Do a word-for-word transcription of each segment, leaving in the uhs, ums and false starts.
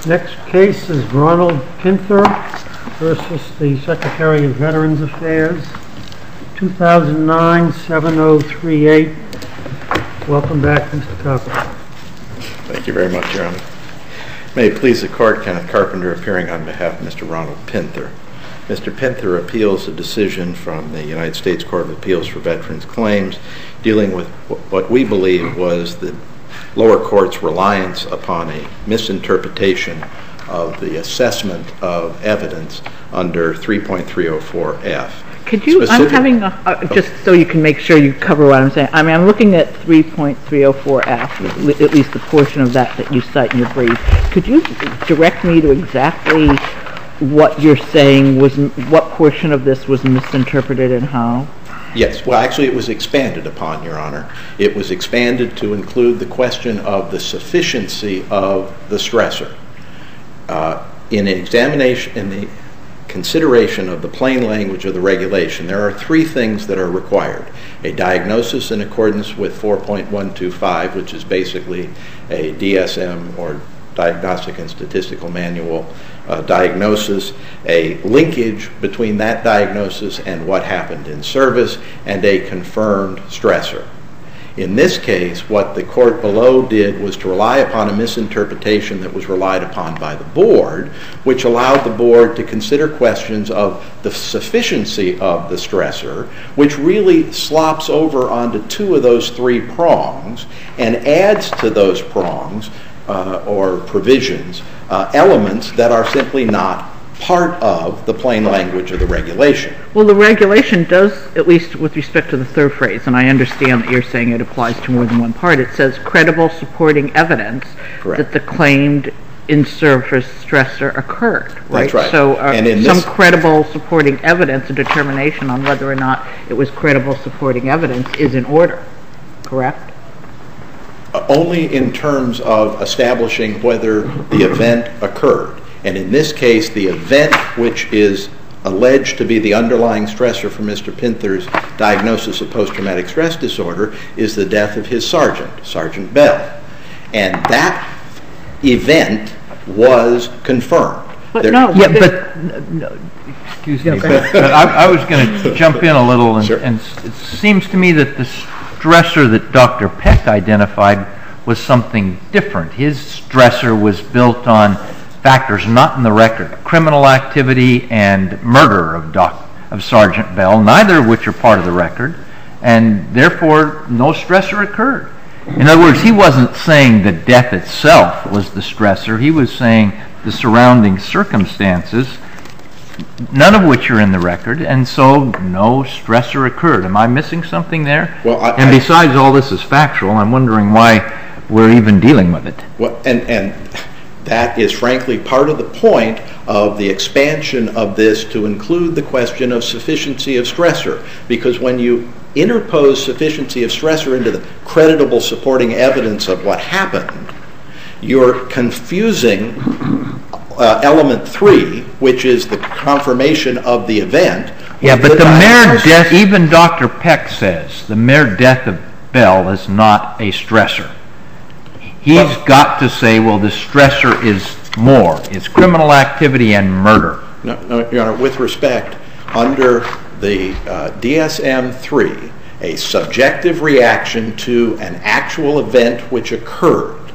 Next case is Ronald Pinther versus the Secretary of Veterans Affairs, two thousand nine, seven oh three eight. Welcome back, Mister Carpenter. Thank you very much, Your Honor. May it please the Court, Kenneth Carpenter appearing on behalf of Mister Ronald Pinther. Mister Pinther appeals a decision from the United States Court of Appeals for Veterans Claims dealing with what we believe was the lower court's reliance upon a misinterpretation of the assessment of evidence under three point three oh four F. Could you, Specific, I'm having, a, uh, just so you can make sure you cover what I'm saying, I mean, I'm looking at three point three oh four F, mm-hmm. at least the portion of that that you cite in your brief. Could you direct me to exactly what you're saying was, what portion of this was misinterpreted and how? Yes, well, actually it was expanded upon, Your Honor. It was expanded to include the question of the sufficiency of the stressor. Uh, in examination, in the consideration of the plain language of the regulation, there are three things that are required. A diagnosis in accordance with four point one two five, which is basically a D S M or Diagnostic and Statistical Manual uh, diagnosis, a linkage between that diagnosis and what happened in service, and a confirmed stressor. In this case, what the court below did was to rely upon a misinterpretation that was relied upon by the board, which allowed the board to consider questions of the sufficiency of the stressor, which really slops over onto two of those three prongs and adds to those prongs uh, or provisions uh, elements that are simply not part of the plain language of the regulation. Well, the regulation does, at least with respect to the third phrase, and I understand that you're saying it applies to more than one part, it says credible supporting evidence Correct. That the claimed in-service stressor occurred, right? That's right. So uh, and in some this credible supporting evidence, a determination on whether or not it was credible supporting evidence is in order, correct? Uh, only in terms of establishing whether the event occurred. And in this case, the event which is alleged to be the underlying stressor for Mister Pinther's diagnosis of post-traumatic stress disorder is the death of his sergeant, Sergeant Bell. And that event was confirmed. But there, no, yeah, but no, excuse me. But, but I, I was going to jump in a little, and, sure. and it seems to me that the stressor that Doctor Peck identified was something different. His stressor was built on factors not in the record: criminal activity and murder of Doc, of Sergeant Bell, neither of which are part of the record, and therefore no stressor occurred. In other words, he wasn't saying the death itself was the stressor. He was saying the surrounding circumstances, none of which are in the record, and so no stressor occurred. Am I missing something there? Well, I, and besides, all this is factual. I'm wondering why we're even dealing with it. Well, and and. That is frankly part of the point of the expansion of this to include the question of sufficiency of stressor. Because when you interpose sufficiency of stressor into the credible supporting evidence of what happened, you're confusing uh, element three, which is the confirmation of the event. Yeah, but the, the mere death, even Doctor Peck says, the mere death of Bell is not a stressor. He's well, got to say, well, the stressor is more. It's criminal activity and murder. No, no, Your Honor, with respect, under the uh, D S M three, a subjective reaction to an actual event which occurred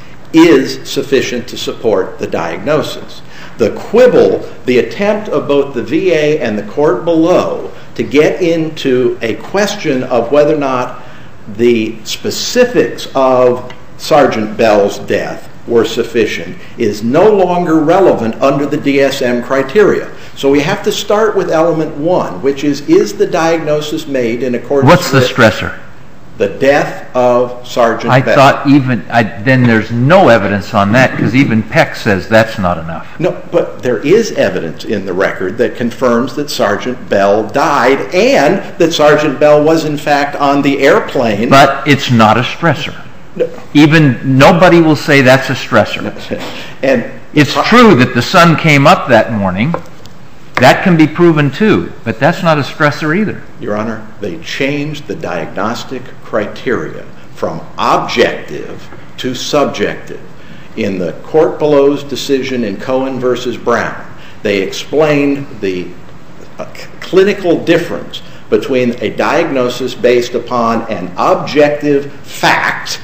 is sufficient to support the diagnosis. The quibble, the attempt of both the V A and the court below to get into a question of whether or not the specifics of Sergeant Bell's death were sufficient is no longer relevant under the D S M criteria. So we have to start with element one, which is, is the diagnosis made in accordance What's with... What's the stressor? The death of Sergeant I Bell. I thought even, I, then there's no evidence on that, because even Peck says that's not enough. No, but there is evidence in the record that confirms that Sergeant Bell died and that Sergeant Bell was in fact on the airplane. But it's not a stressor. No. Even nobody will say that's a stressor. And it's true that the sun came up that morning. That can be proven too, but that's not a stressor either. Your Honor, they changed the diagnostic criteria from objective to subjective. In the court below's decision in Cohen versus Brown, they explained the uh, clinical difference between a diagnosis based upon an objective fact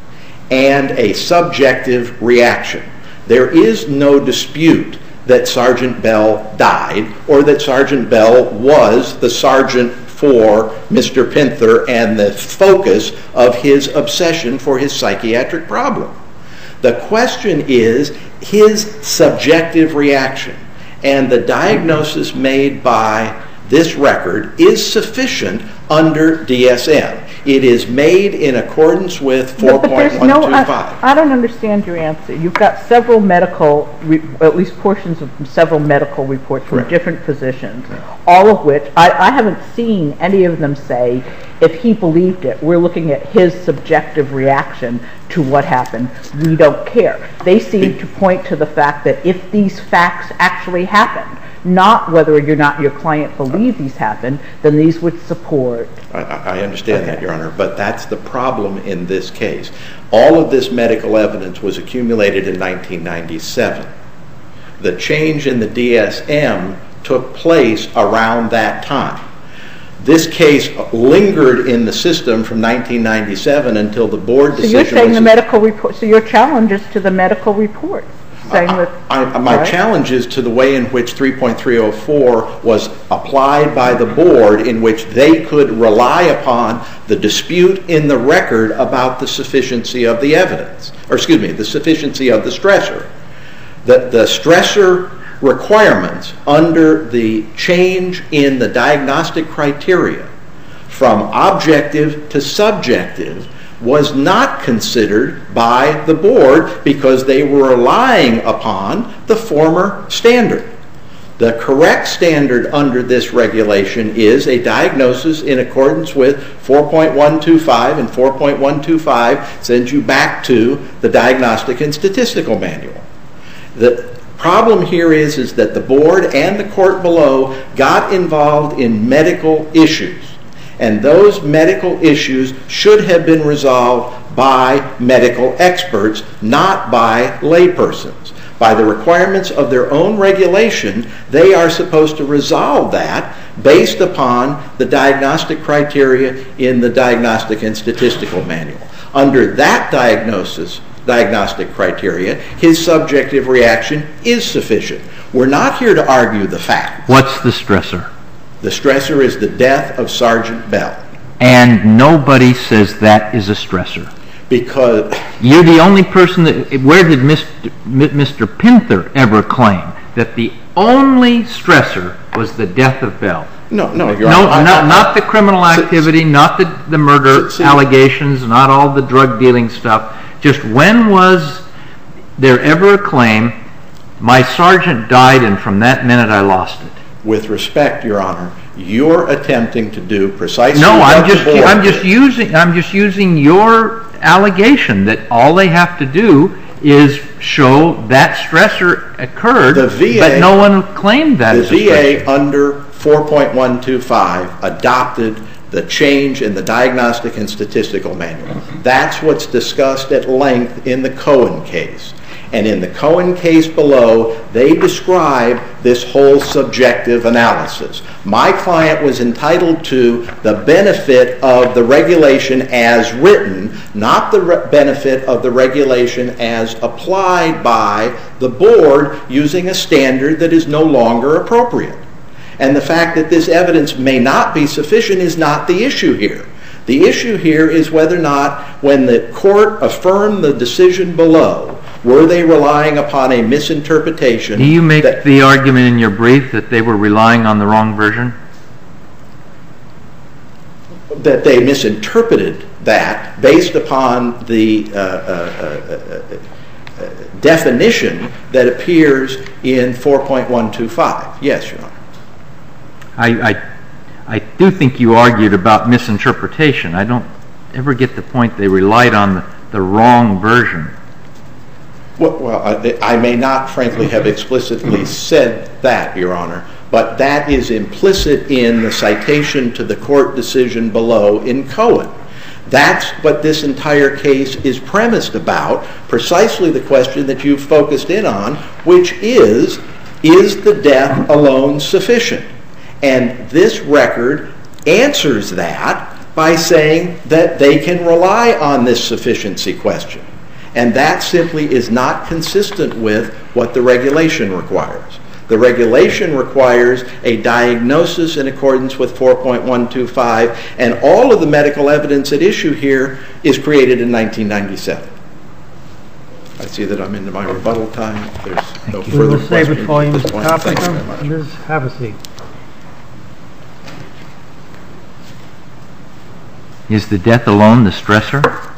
and a subjective reaction. There is no dispute that Sergeant Bell died or that Sergeant Bell was the sergeant for Mister Pinther and the focus of his obsession for his psychiatric problem. The question is his subjective reaction, and the diagnosis made by this record is sufficient under D S M. It is made in accordance with four point one two five. No, I, I don't understand your answer. You've got several medical, re, at least portions of several medical reports from Correct. different physicians, all of which I, I haven't seen any of them say if he believed it. We're looking at his subjective reaction to what happened. We don't care. They seem to point to the fact that if these facts actually happened, not whether or not your client believed these happened, then these would support. I, I understand okay. that, Your Honor, but that's the problem in this case. All of this medical evidence was accumulated in nineteen ninety-seven. The change in the D S M took place around that time. This case lingered in the system from nineteen ninety-seven until the board decision. So you're saying the medical report. So your challenge is to the medical report. Saying that, I, I, my right. challenge is to the way in which three point three oh four was applied by the board, in which they could rely upon the dispute in the record about the sufficiency of the evidence, or excuse me, the sufficiency of the stressor. The, the stressor requirements under the change in the diagnostic criteria from objective to subjective was not considered by the board because they were relying upon the former standard. The correct standard under this regulation is a diagnosis in accordance with four point one two five, and four point one two five sends you back to the Diagnostic and Statistical Manual. The problem here is, is that the board and the court below got involved in medical issues. And those medical issues should have been resolved by medical experts, not by laypersons. By the requirements of their own regulation, they are supposed to resolve that based upon the diagnostic criteria in the Diagnostic and Statistical Manual. Under that diagnosis, diagnostic criteria, his subjective reaction is sufficient. We're not here to argue the fact. What's the stressor? The stressor is the death of Sergeant Bell. And nobody says that is a stressor. Because you're the only person that, where did Mister Mister Pinther ever claim that the only stressor was the death of Bell? No, no, Your no, Honor, not, I, I, not the criminal activity, see, not the, the murder see, allegations, not all the drug dealing stuff. Just when was there ever a claim, my sergeant died and from that minute I lost it? With respect, Your Honor, you're attempting to do precisely no, what I'm just the board I'm just did. using I'm just using your allegation that all they have to do is show that stressor occurred, the V A, but no one claimed that. The as V A a stressor. under four point one two five adopted the change in the Diagnostic and Statistical Manual. That's what's discussed at length in the Cohen case. And in the Cohen case below, they describe this whole subjective analysis. My client was entitled to the benefit of the regulation as written, not the re- benefit of the regulation as applied by the board using a standard that is no longer appropriate. And the fact that this evidence may not be sufficient is not the issue here. The issue here is whether or not, when the court affirmed the decision below, were they relying upon a misinterpretation? Do you make that, the argument in your brief that they were relying on the wrong version? That they misinterpreted that based upon the uh, uh, uh, uh, definition that appears in four point one two five. Yes, Your Honor. I, I, I do think you argued about misinterpretation. I don't ever get the point they relied on the, the wrong version. Well, well I, I may not, frankly, have explicitly said that, Your Honor, but that is implicit in the citation to the court decision below in Cohen. That's what this entire case is premised about, precisely the question that you've focused in on, which is, is the death alone sufficient? And this record answers that by saying that they can rely on this sufficiency question. And that simply is not consistent with what the regulation requires. The regulation requires a diagnosis in accordance with four point one two five, and all of the medical evidence at issue here is created in nineteen ninety-seven. I see that I'm into my rebuttal time. There's no We further will save questions it for you, at this Mister point. Thank you very Carpenter. much. Miz Havasi. Is the death alone the stressor?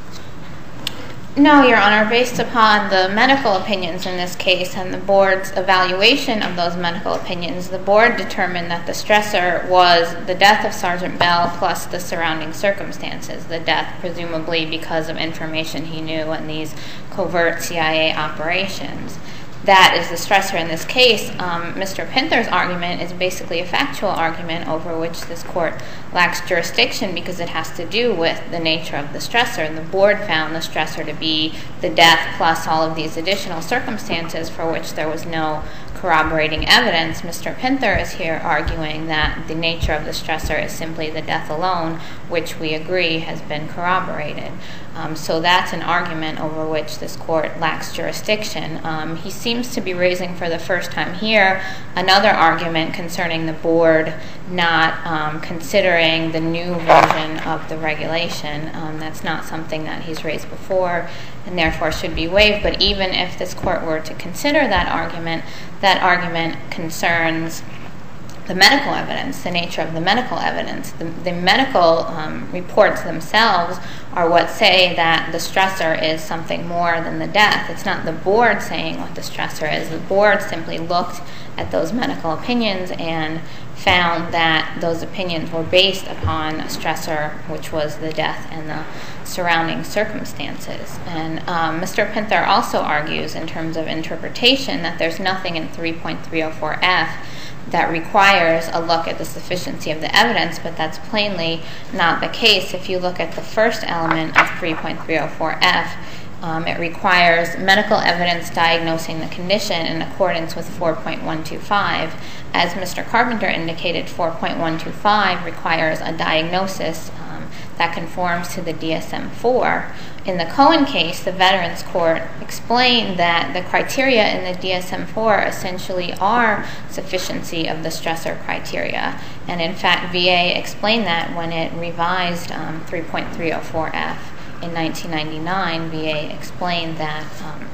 No, Your Honor. Based upon the medical opinions in this case and the board's evaluation of those medical opinions, the board determined that the stressor was the death of Sergeant Bell plus the surrounding circumstances, the death presumably because of information he knew and these covert C I A operations. That is the stressor in this case. Um, Mister Pinther's argument is basically a factual argument over which this court lacks jurisdiction because it has to do with the nature of the stressor. And the board found the stressor to be the death plus all of these additional circumstances for which there was no corroborating evidence. Mister Pinther is here arguing that the nature of the stressor is simply the death alone, which we agree has been corroborated. Um, so that's an argument over which this court lacks jurisdiction. Um, he seems to be raising for the first time here another argument concerning the board not um, considering the new version of the regulation. Um, that's not something that he's raised before and therefore should be waived. But even if this court were to consider that argument, that argument concerns the medical evidence, the nature of the medical evidence. The, the medical um, reports themselves are what say that the stressor is something more than the death. It's not the board saying what the stressor is. The board simply looked at those medical opinions and found that those opinions were based upon a stressor, which was the death and the surrounding circumstances. And um, Mister Pinther also argues in terms of interpretation that there's nothing in three point three oh four F that requires a look at the sufficiency of the evidence, but that's plainly not the case. If you look at the first element of three point three oh four F, um, it requires medical evidence diagnosing the condition in accordance with four point one two five. As Mister Carpenter indicated, four point one two five requires a diagnosis um, that conforms to the D S M four. In the Cohen case, the Veterans Court explained that the criteria in the D S M four essentially are sufficiency of the stressor criteria. And in fact, V A explained that when it revised um, three point three oh four F in nineteen ninety-nine. V A explained that um,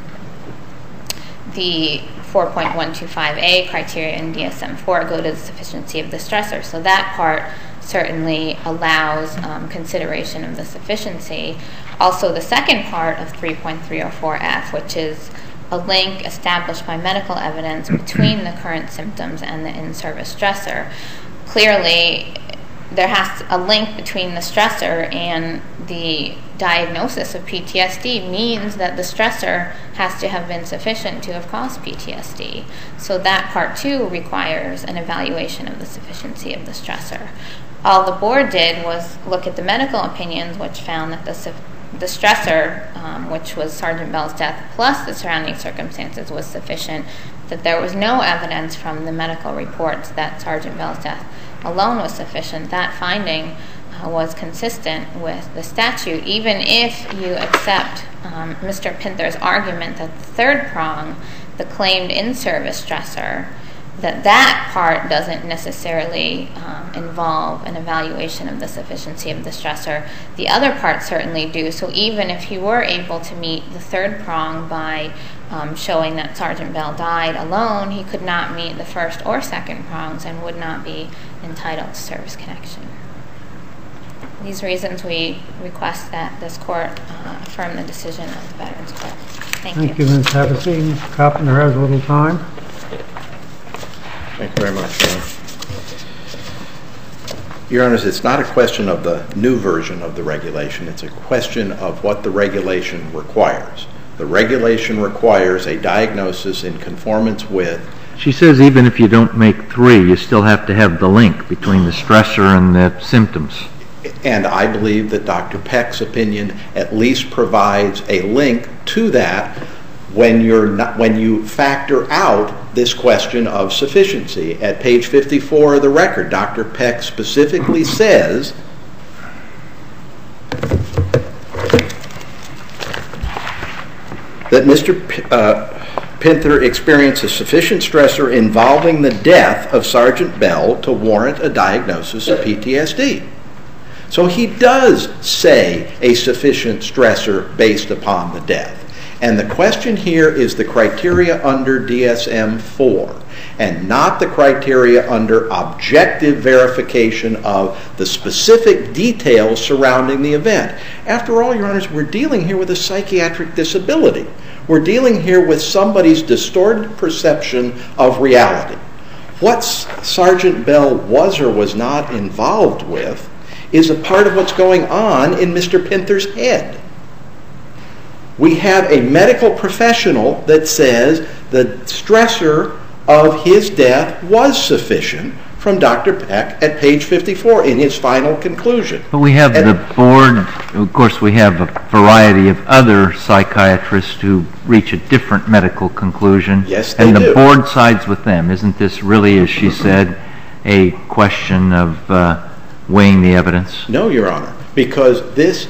the four point one two five A criteria in D S M four go to the sufficiency of the stressor. So that part certainly allows um, consideration of the sufficiency. Also, the second part of three point three oh four F, which is a link established by medical evidence between the current symptoms and the in-service stressor. Clearly, there has to, a link between the stressor and the diagnosis of P T S D means that the stressor has to have been sufficient to have caused P T S D. So that part too requires an evaluation of the sufficiency of the stressor. All the board did was look at the medical opinions, which found that the the stressor, um, which was Sergeant Bell's death plus the surrounding circumstances, was sufficient, that there was no evidence from the medical reports that Sergeant Bell's death alone was sufficient. That finding uh, was consistent with the statute, even if you accept um, Mister Pinther's argument that the third prong, the claimed in-service stressor, that that part doesn't necessarily um, involve an evaluation of the sufficiency of the stressor. The other parts certainly do. So even if he were able to meet the third prong by um, showing that Sergeant Bell died alone, he could not meet the first or second prongs and would not be entitled to service connection. These reasons we request that this court uh, affirm the decision of the Veterans Court. Thank, Thank you. you, Miz Havasi. Mister Carpenter has a little time. Thank you very much, Your Honor. Your Honors, it's not a question of the new version of the regulation. It's a question of what the regulation requires. The regulation requires a diagnosis in conformance with. She says even if you don't make three, you still have to have the link between the stressor and the symptoms. And I believe that Doctor Peck's opinion at least provides a link to that when you're not, when you factor out this question of sufficiency. At page fifty-four of the record, Doctor Peck specifically says that Mister P- uh, Pinther experienced a sufficient stressor involving the death of Sergeant Bell to warrant a diagnosis of P T S D. So he does say a sufficient stressor based upon the death. And the question here is the criteria under D S M four, and not the criteria under objective verification of the specific details surrounding the event. After all, Your Honors, we're dealing here with a psychiatric disability. We're dealing here with somebody's distorted perception of reality. What Sergeant Bell was or was not involved with is a part of what's going on in Mister Pinther's head. We have a medical professional that says the stressor of his death was sufficient from Doctor Peck at page fifty-four in his final conclusion. But we have and, the board, of course we have a variety of other psychiatrists who reach a different medical conclusion. Yes, they And the do. board sides with them. Isn't this really, as she said, a question of uh, weighing the evidence? No, Your Honor, because this,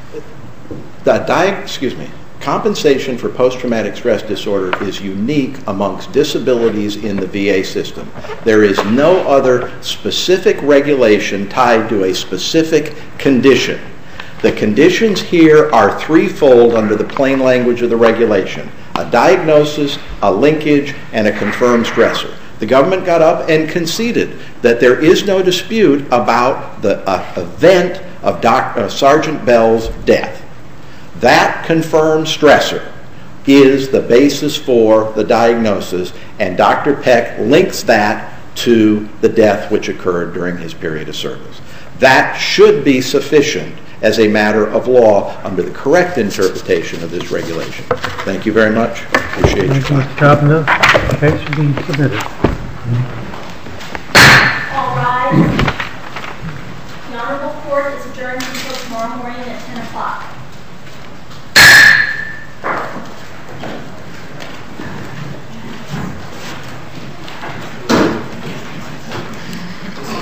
the di- excuse me, compensation for post-traumatic stress disorder is unique amongst disabilities in the V A system. There is no other specific regulation tied to a specific condition. The conditions here are threefold under the plain language of the regulation: a diagnosis, a linkage, and a confirmed stressor. The government got up and conceded that there is no dispute about the uh, event of Doc, uh, Sergeant Bell's death. That confirmed stressor is the basis for the diagnosis, and Doctor Peck links that to the death which occurred during his period of service. That should be sufficient as a matter of law under the correct interpretation of this regulation. Thank you very much. Appreciate your Thank you, time. Mister Carpenter. The case will be submitted. All rise.